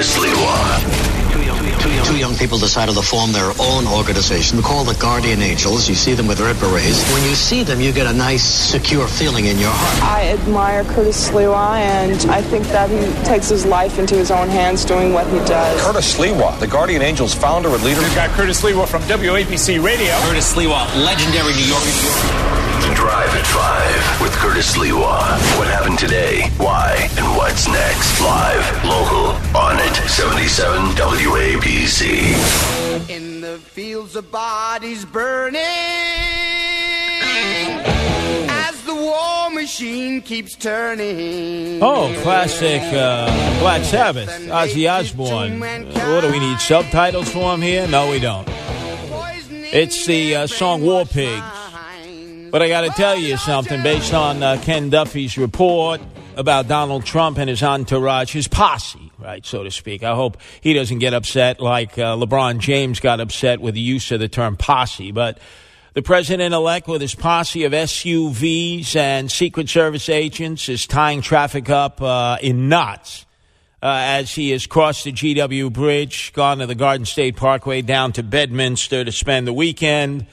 Curtis Sliwa. Two young people decided to form their own organization called the Guardian Angels. You see them with red berets. When you see them, you get a nice, secure feeling in your heart. I admire Curtis Sliwa, and I think that he takes his life into his own hands doing what he does. Curtis Sliwa, the Guardian Angels founder and leader. We've got Curtis Sliwa from WABC Radio. Curtis Sliwa, legendary New Yorker. Drive at 5 with Curtis Sliwa. What happened today? Why? And what's next? Live, local, on it. 77 WABC. In the fields of bodies burning, as the war machine keeps turning. Oh, classic Black Sabbath, Ozzy Osbourne. What do we need, subtitles for him here? No, we don't. It's the song War Pigs. But I got to tell you something, based on Ken Duffy's report about Donald Trump and his entourage, his posse, right, so to speak. I hope he doesn't get upset like LeBron James got upset with the use of the term posse. But the president-elect with his posse of SUVs and Secret Service agents is tying traffic up in knots as he has crossed the GW Bridge, gone to the Garden State Parkway, down to Bedminster to spend the weekend.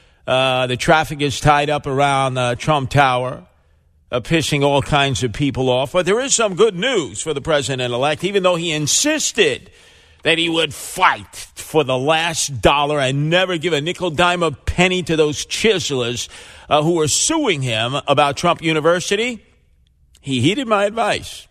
The traffic is tied up around Trump Tower, pissing all kinds of people off. But there is some good news for the president-elect, even though he insisted that he would fight for the last dollar and never give a nickel, dime, a penny to those chiselers who were suing him about Trump University. He heeded my advice.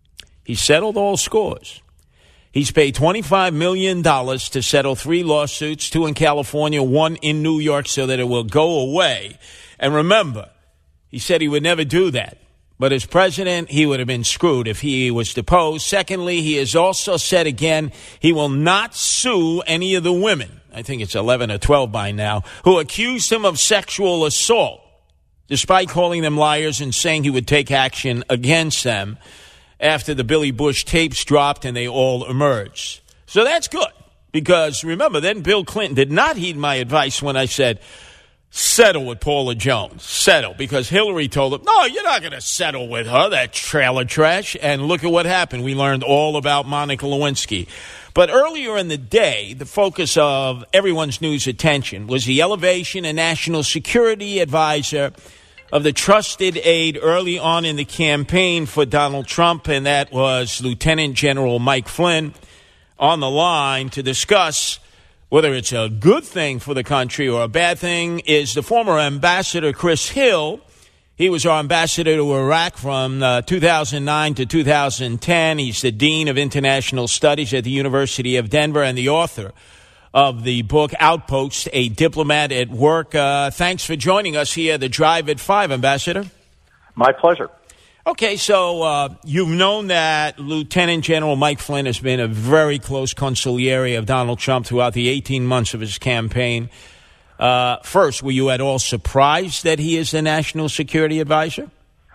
He settled all scores. He's paid $25 million to settle 3 lawsuits, 2 in California, 1 in New York, so that it will go away. And remember, he said he would never do that. But as president, he would have been screwed if he was deposed. Secondly, he has also said again he will not sue any of the women, I think it's 11 or 12 by now, who accused him of sexual assault, despite calling them liars and saying he would take action against them after the Billy Bush tapes dropped and they all emerged. So that's good, because remember, then Bill Clinton did not heed my advice when I said, settle with Paula Jones. Settle, because Hillary told him, no, you're not going to settle with her, that trailer trash. And look at what happened. We learned all about Monica Lewinsky. But earlier in the day, the focus of everyone's news attention was the elevation and national security advisor of the trusted aide early on in the campaign for Donald Trump, and that was Lieutenant General Mike Flynn, on the line to discuss whether it's a good thing for the country or a bad thing is the former ambassador Chris Hill. He was our ambassador to Iraq from 2009 to 2010. He's the Dean of International Studies at the University of Denver and the author of the book Outpost, A Diplomat at Work. Thanks for joining us here at the Drive at 5, Ambassador. My pleasure. Okay, so you've known that Lieutenant General Mike Flynn has been a very close consigliere of Donald Trump throughout the 18 months of his campaign. First, were you at all surprised that he is the National Security Advisor?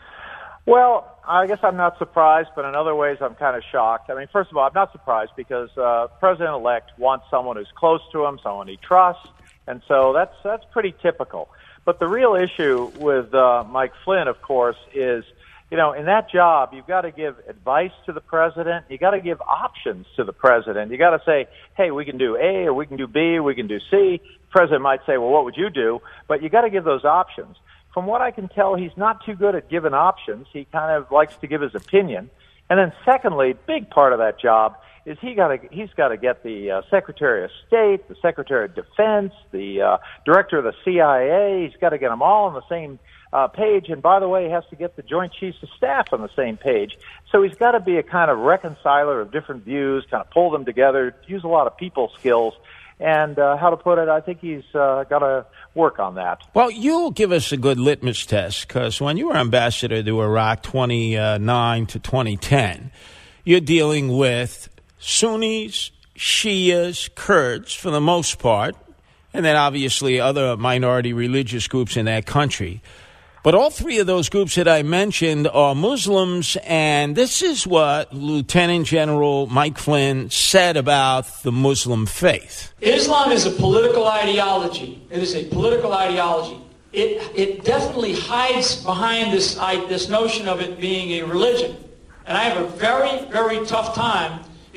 Well, I guess I'm not surprised, but in other ways I'm kind of shocked. I mean, first of all, I'm not surprised because President-elect wants someone who's close to him, someone he trusts, and so that's pretty typical. But the real issue with Mike Flynn, of course, is, you know, in that job, you've got to give advice to the president. You got to give options to the president. You got to say, hey, we can do A, or we can do B, or we can do C. The president might say, well, what would you do? But you got to give those options. From what I can tell, he's not too good at giving options. He kind of likes to give his opinion. And then secondly, big part of that job is he's got to get the Secretary of State, the Secretary of Defense, the Director of the CIA. He's got to get them all on the same page. And by the way, he has to get the Joint Chiefs of Staff on the same page. So he's got to be a kind of reconciler of different views, kind of pull them together, use a lot of people skills. And how to put it, I think he's got to work on that. Well, you'll give us a good litmus test, because when you were ambassador to Iraq 2009 to 2010, you're dealing with Sunnis, Shias, Kurds for the most part, and then obviously other minority religious groups in that country. But all three of those groups that I mentioned are Muslims, and this is what Lieutenant General Mike Flynn said about the Muslim faith. Islam is a political ideology. It is a political ideology. It definitely hides behind this notion of it being a religion. And I have a very, very tough time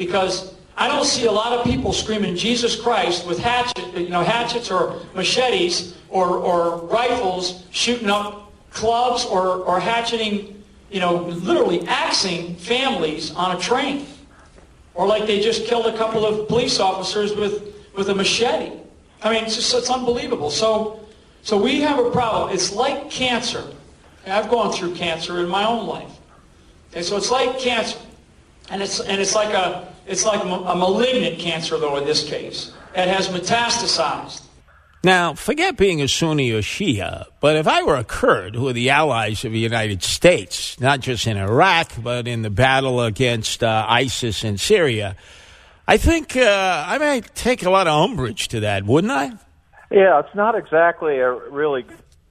because I don't see a lot of people screaming Jesus Christ with hatchets or machetes or rifles, shooting up clubs or hatcheting, literally axing families on a train. Or like they just killed a couple of police officers with a machete. I mean, it's unbelievable. So we have a problem. It's like cancer. I've gone through cancer in my own life. Okay, so it's like cancer. And it's like a malignant cancer, though, in this case. It has metastasized. Now, forget being a Sunni or Shia, but if I were a Kurd, who are the allies of the United States, not just in Iraq, but in the battle against ISIS in Syria, I think I might take a lot of umbrage to that, wouldn't I? Yeah, it's not exactly a really...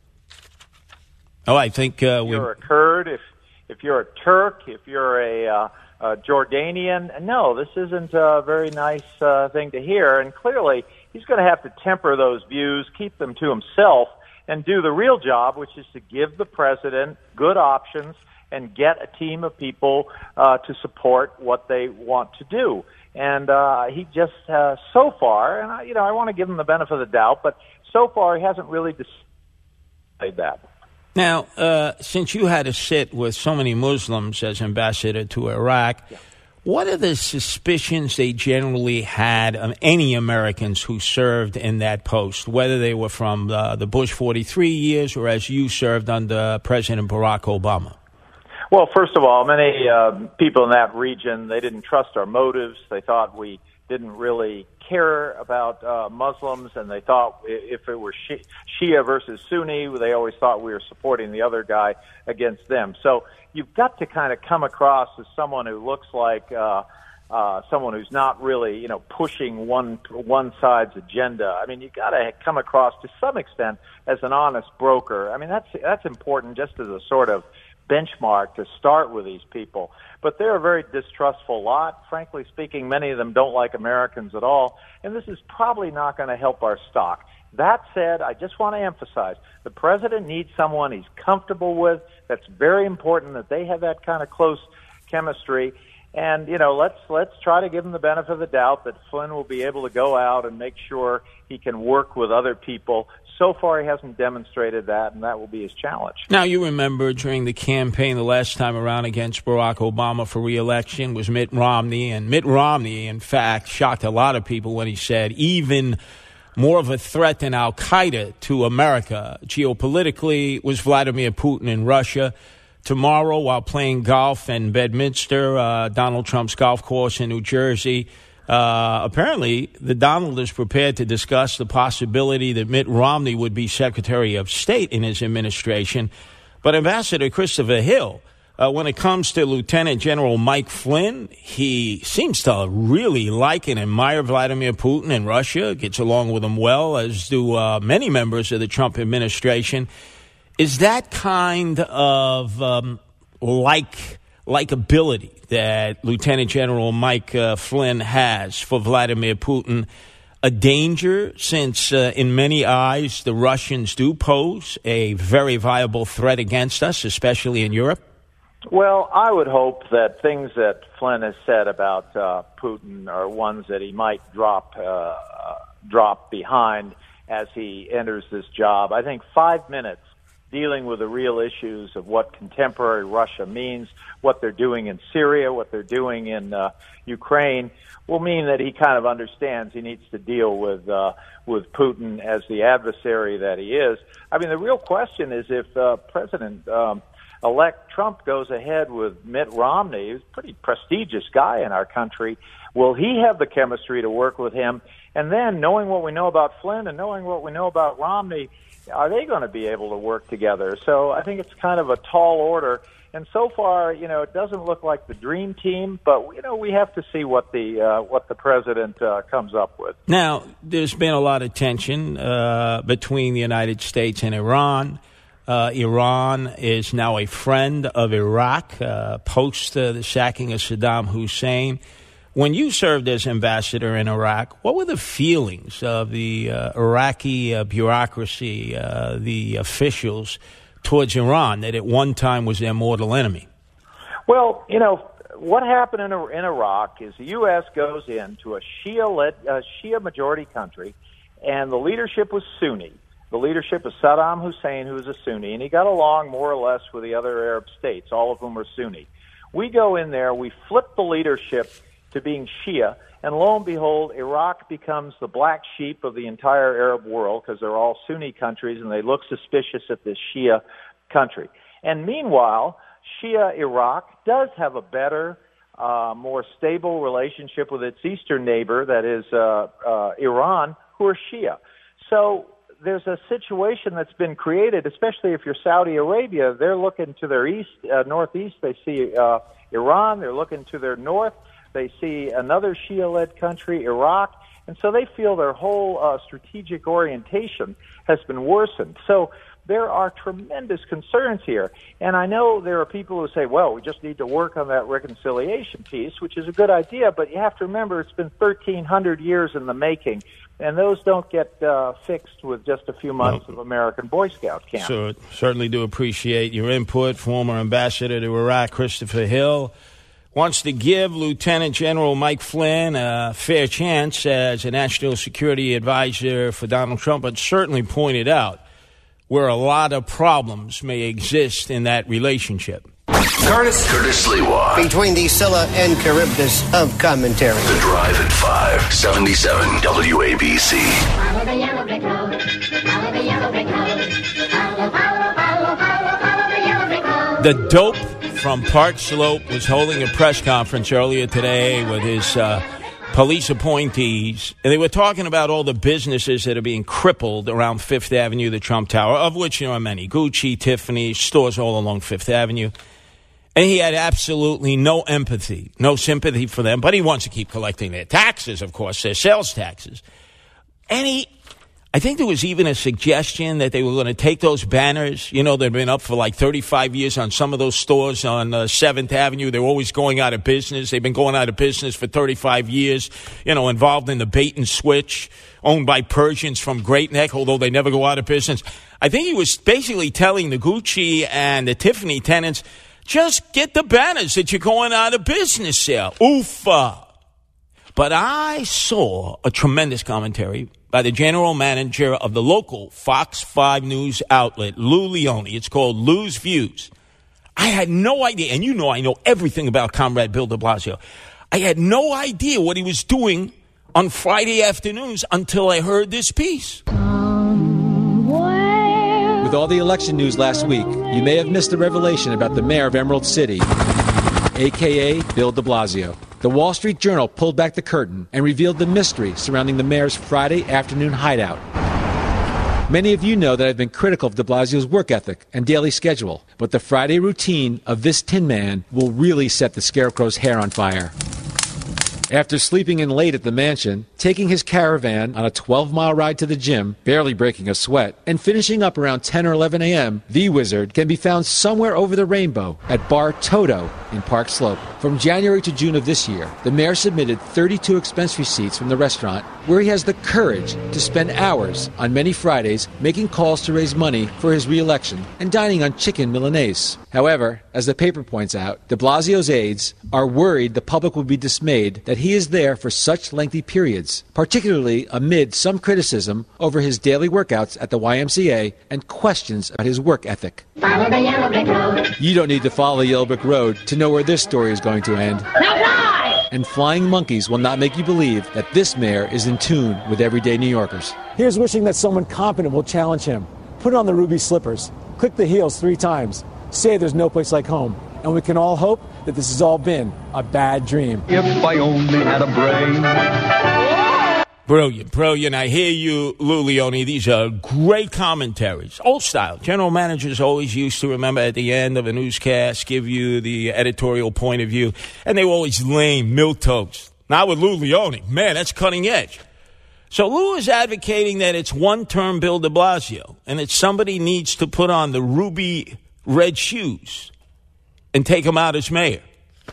Oh, I think... you're a Kurd, if you're a Turk, if you're a Jordanian, no, this isn't a very nice thing to hear, and clearly... he's going to have to temper those views, keep them to himself, and do the real job, which is to give the president good options and get a team of people to support what they want to do. And he just, so far, and I want to give him the benefit of the doubt, but so far he hasn't really decided that. Now, since you had to sit with so many Muslims as ambassador to Iraq, yeah. What are the suspicions they generally had of any Americans who served in that post, whether they were from the Bush 43 years or as you served under President Barack Obama? Well, first of all, many people in that region, they didn't trust our motives. They thought we didn't really care about Muslims, and they thought if it were Shia versus Sunni, they always thought we were supporting the other guy against them. So you've got to kind of come across as someone who looks like someone who's not really, pushing one side's agenda. I mean, you've got to come across to some extent as an honest broker. I mean, that's important just as a sort of benchmark to start with these people. But they're a very distrustful lot. Frankly speaking, many of them don't like Americans at all, and this is probably not going to help our stock. That said, I just want to emphasize, the president needs someone he's comfortable with. That's very important that they have that kind of close chemistry. And, let's try to give him the benefit of the doubt that Flynn will be able to go out and make sure he can work with other people. So far, he hasn't demonstrated that, and that will be his challenge. Now, you remember during the campaign the last time around against Barack Obama for re-election was Mitt Romney. And Mitt Romney, in fact, shocked a lot of people when he said even more of a threat than al-Qaeda to America geopolitically was Vladimir Putin in Russia. Tomorrow, while playing golf in Bedminster, Donald Trump's golf course in New Jersey, apparently the Donald is prepared to discuss the possibility that Mitt Romney would be Secretary of State in his administration. But Ambassador Christopher Hill, when it comes to Lieutenant General Mike Flynn, he seems to really like and admire Vladimir Putin in Russia, gets along with him well, as do many members of the Trump administration. Is that kind of likability that Lieutenant General Mike Flynn has for Vladimir Putin a danger, since in many eyes the Russians do pose a very viable threat against us, especially in Europe? Well, I would hope that things that Flynn has said about Putin are ones that he might drop behind as he enters this job. I think 5 minutes dealing with the real issues of what contemporary Russia means, what they're doing in Syria, what they're doing in Ukraine, will mean that he kind of understands he needs to deal with Putin as the adversary that he is. I mean, the real question is if President-elect Trump goes ahead with Mitt Romney, who's a pretty prestigious guy in our country, will he have the chemistry to work with him? And then, knowing what we know about Flynn and knowing what we know about Romney, are they going to be able to work together? So I think it's kind of a tall order. And so far, it doesn't look like the dream team, but, we have to see what the president comes up with. Now, there's been a lot of tension between the United States and Iran. Iran is now a friend of Iraq post the sacking of Saddam Hussein. When you served as ambassador in Iraq, what were the feelings of the Iraqi bureaucracy, the officials, towards Iran, that at one time was their mortal enemy? Well, what happened in Iraq is the U.S. goes into a Shia majority country, and the leadership was Sunni. The leadership was Saddam Hussein, who was a Sunni, and he got along more or less with the other Arab states, all of whom were Sunni. We go in there, we flip the leadership to being Shia, and lo and behold, Iraq becomes the black sheep of the entire Arab world because they're all Sunni countries and they look suspicious at this Shia country. And meanwhile, Shia Iraq does have a better, more stable relationship with its eastern neighbor, that is Iran, who are Shia. So there's a situation that's been created, especially if you're Saudi Arabia. They're looking to their east, northeast. They see Iran. They're looking to their north. They see another Shia-led country, Iraq. And so they feel their whole strategic orientation has been worsened. So there are tremendous concerns here. And I know there are people who say, well, we just need to work on that reconciliation piece, which is a good idea, but you have to remember it's been 1,300 years in the making. And those don't get fixed with just a few months of American Boy Scout camp. So certainly do appreciate your input. Former Ambassador to Iraq, Christopher Hill, wants to give Lieutenant General Mike Flynn a fair chance as a national security advisor for Donald Trump, but certainly pointed out where a lot of problems may exist in that relationship. Curtis Lewa. Between the Scylla and Charybdis of commentary. The Drive at 5, 77 WABC. Follow the yellow brick road. Follow the yellow brick road. Follow the yellow brick road. The dope from Park Slope was holding a press conference earlier today with his police appointees, and they were talking about all the businesses that are being crippled around Fifth Avenue, the Trump Tower, of which there are many. Gucci, Tiffany, stores all along Fifth Avenue. And he had absolutely no empathy, no sympathy for them, but he wants to keep collecting their taxes, of course, their sales taxes. And I think there was even a suggestion that they were going to take those banners, you know, they've been up for like 35 years on some of those stores on 7th Avenue. They're always going out of business. They've been going out of business for 35 years, you know, involved in the bait and switch, owned by Persians from Great Neck, although they never go out of business. I think he was basically telling the Gucci and the Tiffany tenants, just get the banners that you're going out of business there. Oofa. But I saw a tremendous commentary by the general manager of the local Fox 5 News outlet, Lou Leone. It's called Lou's Views. I had no idea, and you know I know everything about Comrade Bill de Blasio. I had no idea what he was doing on Friday afternoons until I heard this piece. With all the election news last week, you may have missed the revelation about the mayor of Emerald City, a.k.a. Bill de Blasio. The Wall Street Journal pulled back the curtain and revealed the mystery surrounding the mayor's Friday afternoon hideout. Many of you know that I've been critical of de Blasio's work ethic and daily schedule, but the Friday routine of this Tin Man will really set the Scarecrow's hair on fire. After sleeping in late at the mansion, taking his caravan on a 12-mile ride to the gym, barely breaking a sweat, and finishing up around 10 or 11 a.m., the Wizard can be found somewhere over the rainbow at Bar Toto in Park Slope. From January to June of this year, the mayor submitted 32 expense receipts from the restaurant, where he has the courage to spend hours on many Fridays making calls to raise money for his re-election and dining on chicken Milanese. However, as the paper points out, de Blasio's aides are worried the public will be dismayed that he is there for such lengthy periods, particularly amid some criticism over his daily workouts at the YMCA and questions about his work ethic. Follow the yellow brick road. You don't need to follow the yellow brick road to know where this story is going to end. Now fly! And flying monkeys will not make you believe that this mayor is in tune with everyday New Yorkers. Here's wishing that someone competent will challenge him. Put on the ruby slippers, click the heels 3 times, say there's no place like home, and we can all hope that this has all been a bad dream. If I only had a brain. Brilliant, brilliant. I hear you, Lou Leone. These are great commentaries. Old style. General managers always used to, remember, at the end of a newscast, give you the editorial point of view. And they were always lame, milquetoast. Now with Lou Leone, man, that's cutting edge. So Lou is advocating that it's one-term Bill de Blasio and that somebody needs to put on the ruby red shoes and take him out as mayor.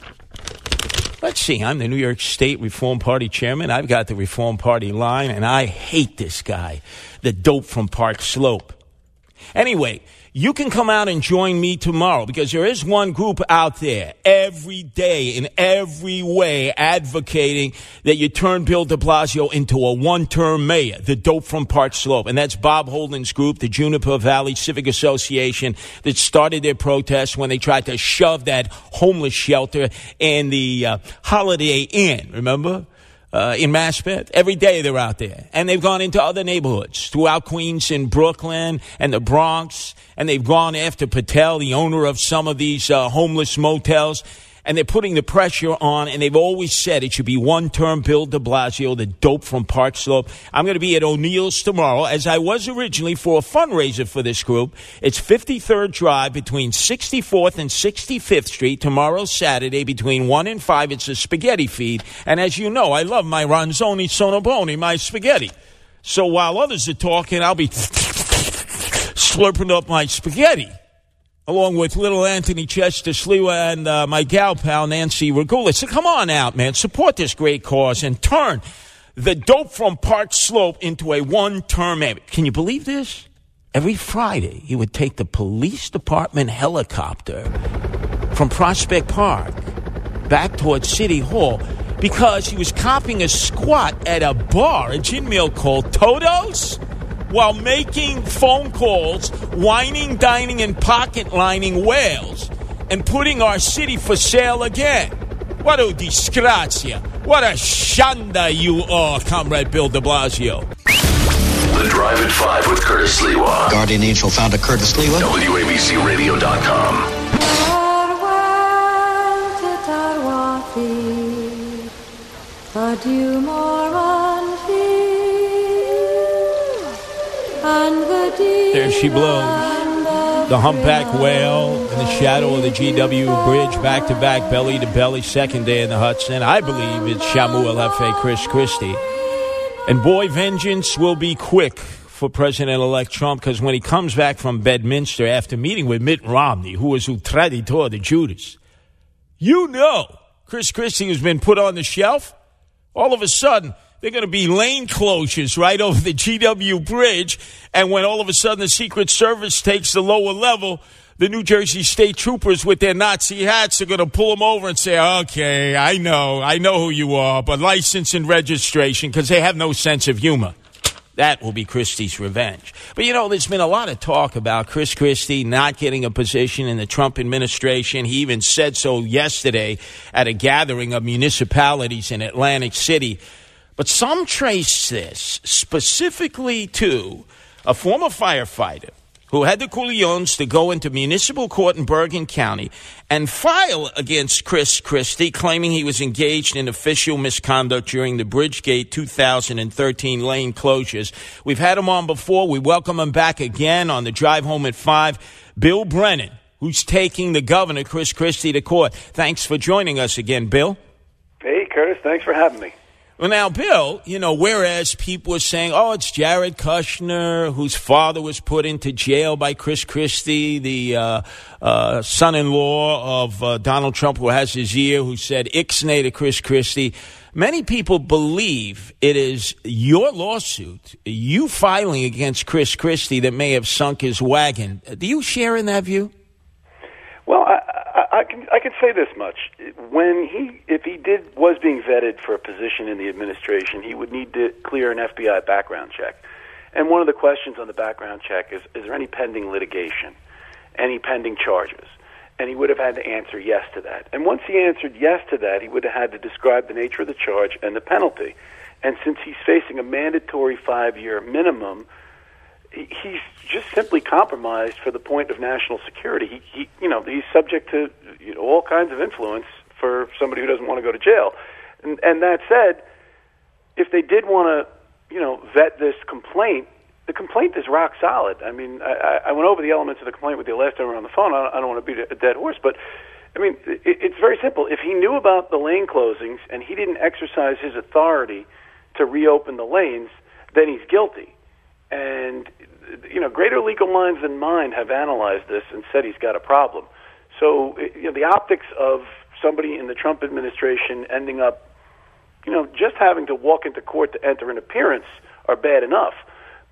Let's see, I'm the New York State Reform Party chairman. I've got the Reform Party line, and I hate this guy, the dope from Park Slope. Anyway, you can come out and join me tomorrow because there is one group out there every day in every way advocating that you turn Bill de Blasio into a one-term mayor, the dope from Park Slope. And that's Bob Holden's group, the Juniper Valley Civic Association, that started their protest when they tried to shove that homeless shelter in the Holiday Inn, remember? In Maspeth. Every day they're out there. And they've gone into other neighborhoods throughout Queens and Brooklyn and the Bronx. And they've gone after Patel, the owner of some of these homeless motels. And they're putting the pressure on, and they've always said it should be one-term Bill de Blasio, the dope from Park Slope. I'm going to be at O'Neill's tomorrow, as I was originally, for a fundraiser for this group. It's 53rd Drive between 64th and 65th Street. Tomorrow, Saturday, between 1 and 5. It's a spaghetti feed. And as you know, I love my Ronzoni Sonoboni, my spaghetti. So while others are talking, I'll be slurping up my spaghetti, along with little Anthony Chester Sliwa and my gal pal Nancy Regula. So come on out, man. Support this great cause and turn the dope from Park Slope into a one-term mayor. Can you believe this? Every Friday, he would take the police department helicopter from Prospect Park back towards City Hall because he was copping a squat at a bar, a gin mill called Toto's, while making phone calls, whining, dining, and pocket-lining whales, and putting our city for sale again. What a disgrazia. What a shanda you are, Comrade Bill de Blasio. The Drive at 5 with Curtis Lewa. Guardian Angel founder Curtis Lewa. WABCRadio.com. Adieu, There she blows. The humpback whale in the shadow of the GW Bridge, back-to-back, belly-to-belly, second day in the Hudson. I believe it's Shamu El-Hefe Chris Christie. And boy, vengeance will be quick for President-elect Trump, because when he comes back from Bedminster after meeting with Mitt Romney, who was un traditor de Judas, you know Chris Christie has been put on the shelf. All of a sudden, they're going to be lane closures right over the GW Bridge. And when all of a sudden the Secret Service takes the lower level, the New Jersey State Troopers with their Nazi hats are going to pull them over and say, okay, I know who you are, but license and registration, because they have no sense of humor. That will be Christie's revenge. But, you know, there's been a lot of talk about Chris Christie not getting a position in the Trump administration. He even said so yesterday at a gathering of municipalities in Atlantic City. But some trace this specifically to a former firefighter who had the coolions to go into municipal court in Bergen County and file against Chris Christie, claiming he was engaged in official misconduct during the Bridgegate 2013 lane closures. We've had him on before. We welcome him back again on the Drive Home at 5. Bill Brennan, who's taking the governor, Chris Christie, to court. Thanks for joining us again, Bill. Hey, Curtis. Thanks for having me. Well, now, Bill, you know, whereas people were saying, oh, it's Jared Kushner, whose father was put into jail by Chris Christie, the son-in-law of Donald Trump, who has his ear, who said ixnay to Chris Christie. Many people believe it is your lawsuit, you filing against Chris Christie, that may have sunk his wagon. Do you share in that view? Well, I can say this much: if he was being vetted for a position in the administration, he would need to clear an FBI background check. And one of the questions on the background check is there any pending litigation, any pending charges? And he would have had to answer yes to that. And once he answered yes to that, he would have had to describe the nature of the charge and the penalty. And since he's facing a mandatory 5-year minimum, he's just simply compromised for the point of national security. He's subject to all kinds of influence for somebody who doesn't want to go to jail. And that said, if they did want to, vet this complaint, the complaint is rock solid. I mean, I went over the elements of the complaint with you last time we were on the phone. I don't want to beat a dead horse, but I mean, it's very simple. If he knew about the lane closings and he didn't exercise his authority to reopen the lanes, then he's guilty. And greater legal minds than mine have analyzed this and said he's got a problem. So, the optics of somebody in the Trump administration ending up, just having to walk into court to enter an appearance are bad enough.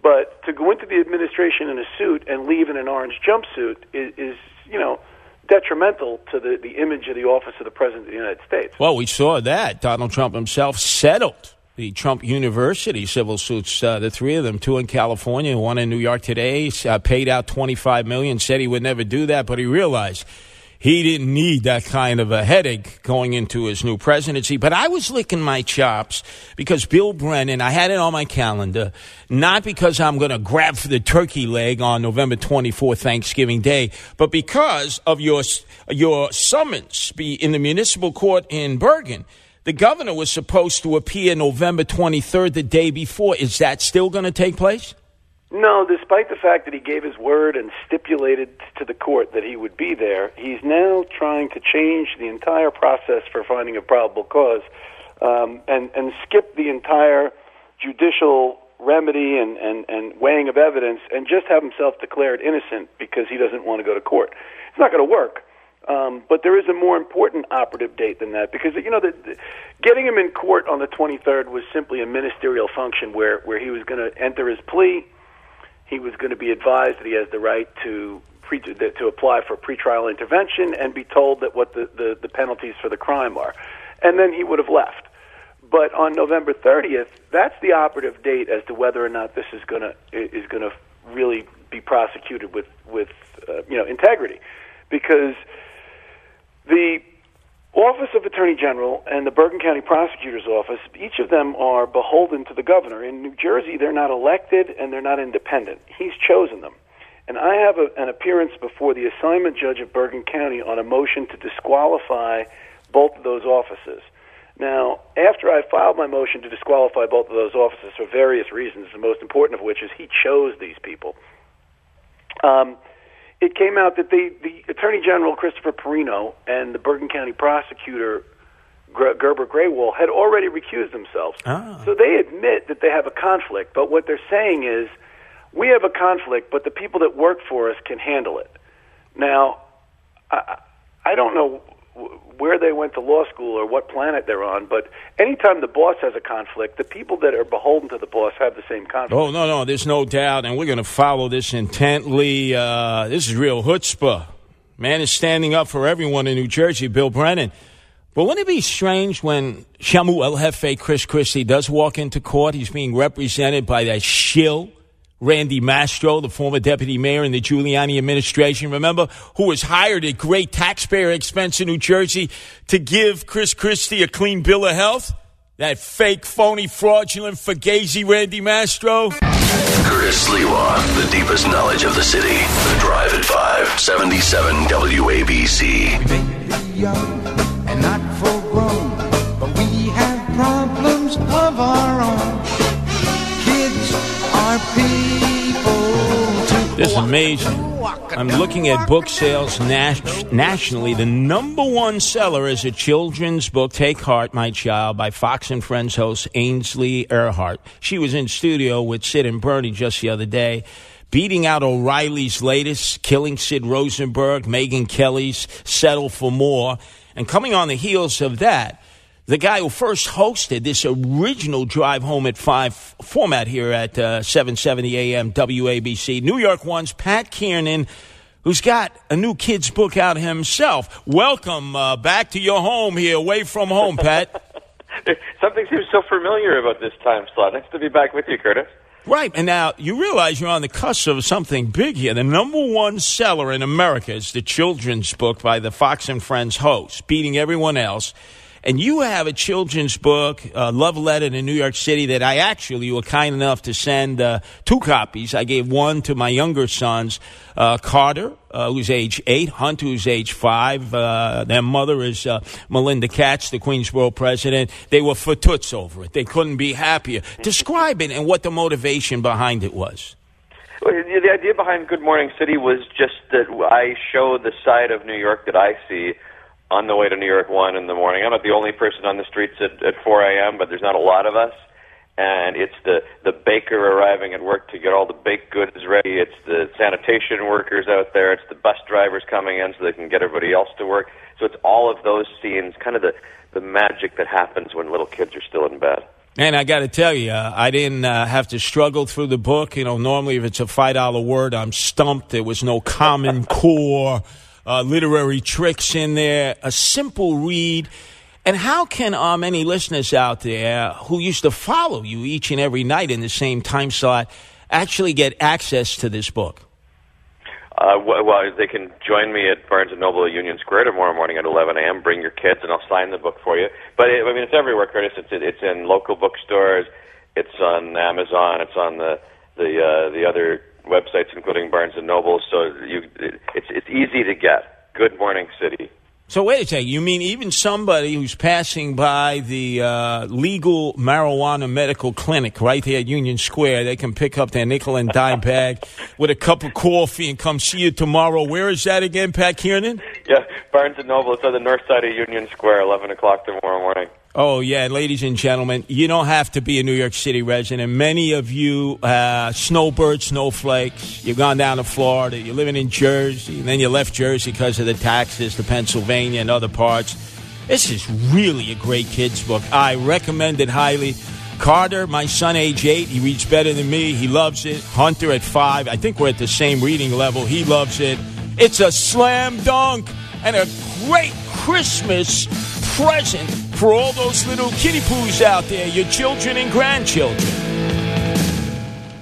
But to go into the administration in a suit and leave in an orange jumpsuit is detrimental to the image of the office of the President of the United States. Well, we saw that. Donald Trump himself settled the Trump University civil suits, the three of them, two in California, one in New York today, paid out $25 million, said he would never do that, but he realized he didn't need that kind of a headache going into his new presidency. But I was licking my chops because Bill Brennan, I had it on my calendar, not because I'm going to grab for the turkey leg on November 24th, Thanksgiving Day, but because of your summons in the municipal court in Bergen. The governor was supposed to appear November 23rd, the day before. Is that still going to take place? No, despite the fact that he gave his word and stipulated to the court that he would be there, he's now trying to change the entire process for finding a probable cause and skip the entire judicial remedy and weighing of evidence and just have himself declared innocent because he doesn't want to go to court. It's not going to work. But there is a more important operative date than that because, getting him in court on the 23rd was simply a ministerial function where he was going to enter his plea. He was going to be advised that he has the right to apply for pretrial intervention and be told that what the penalties for the crime are. And then he would have left. But on November 30th, that's the operative date as to whether or not this is going to really be prosecuted with integrity. Because the Office of Attorney General and the Bergen County Prosecutor's Office, each of them are beholden to the governor. In New Jersey, they're not elected and they're not independent. He's chosen them. And I have an appearance before the assignment judge of Bergen County on a motion to disqualify both of those offices. Now, after I filed my motion to disqualify both of those offices for various reasons, the most important of which is he chose these people, it came out that the Attorney General, Christopher Perino, and the Bergen County Prosecutor, Gerber Graywall, had already recused themselves. So they admit that they have a conflict, but what they're saying is, we have a conflict, but the people that work for us can handle it. Now, I don't know where they went to law school or what planet they're on, but anytime the boss has a conflict, the people that are beholden to the boss have the same conflict. Oh, no, there's no doubt, and we're going to follow this intently. This is real chutzpah. Man is standing up for everyone in New Jersey, Bill Brennan. But wouldn't it be strange when Shamu El Jefe, Chris Christie, does walk into court? He's being represented by that shill, Randy Mastro, the former deputy mayor in the Giuliani administration, remember, who was hired at great taxpayer expense in New Jersey to give Chris Christie a clean bill of health? That fake, phony, fraudulent, fugazi Randy Mastro? Curtis Lewa, the deepest knowledge of the city. The Drive at 5, 77 WABC. We may be young and not full grown, but we have problems of our own. Kids are people. This is amazing. I'm looking at book sales nationally. The number one seller is a children's book, Take Heart, My Child, by Fox and Friends host Ainsley Earhart. She was in studio with Sid and Bernie just the other day, beating out O'Reilly's latest, Killing Sid Rosenberg, Megyn Kelly's Settle for More. And coming on the heels of that, the guy who first hosted this original Drive Home at 5 format here at 770 AM WABC, New York One's Pat Kiernan, who's got a new kid's book out himself. Welcome back to your home here, away from home, Pat. Something seems so familiar about this time slot. Nice to be back with you, Curtis. Right, and now you realize you're on the cusp of something big here. The number one seller in America is the children's book by the Fox and Friends host, beating everyone else. And you have a children's book, Love Letter to New York City, that I actually were kind enough to send 2 copies. I gave one to my younger sons, Carter, who's age 8, Hunt, who's age 5. Their mother is Melinda Katz, the Queensboro president. They were for toots over it. They couldn't be happier. Describe it and what the motivation behind it was. Well, the idea behind Good Morning City was just that I show the side of New York that I see on the way to New York 1 in the morning. I'm not the only person on the streets at 4 a.m., but there's not a lot of us. And it's the baker arriving at work to get all the baked goods ready. It's the sanitation workers out there. It's the bus drivers coming in so they can get everybody else to work. So it's all of those scenes, kind of the magic that happens when little kids are still in bed. And I got to tell you, I didn't have to struggle through the book. You know, normally if it's a $5 word, I'm stumped. There was no Common Core, literary tricks in there. A simple read. And how can many listeners out there who used to follow you each and every night in the same time slot actually get access to this book? Well, they can join me at Barnes & Noble at Union Square tomorrow morning at 11 a.m. Bring your kids, and I'll sign the book for you. But, it's everywhere, Curtis. It's in local bookstores. It's on Amazon. It's on the other websites, including Barnes & Noble. So it's easy to get. Good Morning City. So wait a second. You mean even somebody who's passing by the legal marijuana medical clinic right here at Union Square, they can pick up their nickel and dime bag with a cup of coffee and come see you tomorrow. Where is that again, Pat Kiernan? Yeah, Barnes & Noble. It's on the north side of Union Square, 11 o'clock tomorrow morning. Oh, yeah, ladies and gentlemen, you don't have to be a New York City resident. Many of you snowbirds, snowflakes, you've gone down to Florida, you're living in Jersey, and then you left Jersey because of the taxes to Pennsylvania and other parts. This is really a great kid's book. I recommend it highly. Carter, my son, age 8, he reads better than me. He loves it. Hunter at 5, I think we're at the same reading level. He loves it. It's a slam dunk and a great Christmas present for all those little kiddie poos out there, your children and grandchildren.